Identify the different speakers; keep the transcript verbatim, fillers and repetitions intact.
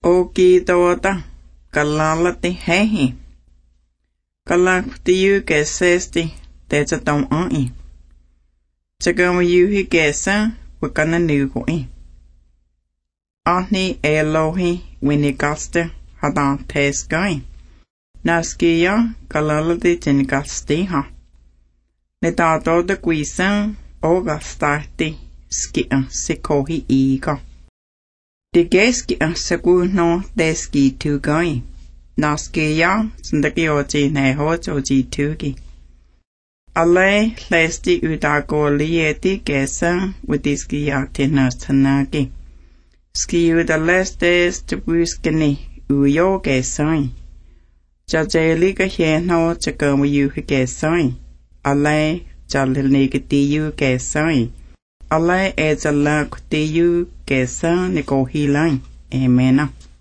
Speaker 1: Oki tawata kalalati hehi. Kalak tiyu kesesti teca tom ai. Chagama yuhi kesa wakana nugoi. Ahni elohi winikaste hada tesgai. Naskiya kalalati jinikasti ha. Netato de quisa ogastati skia sikohi iga. De geski a seguno deski tugai. Naskiya sindaki oji neho oji tugi. Ale lesti udago lieti gesa widiskiya tinastanagi. Ski uda lestes to buskini uyo gesai. Jajeli ga heno chagamu yuhi gesai. Ale jalilnigi diyu gesai. Ale ezala kutiyu gesa nikohi lang. Amen.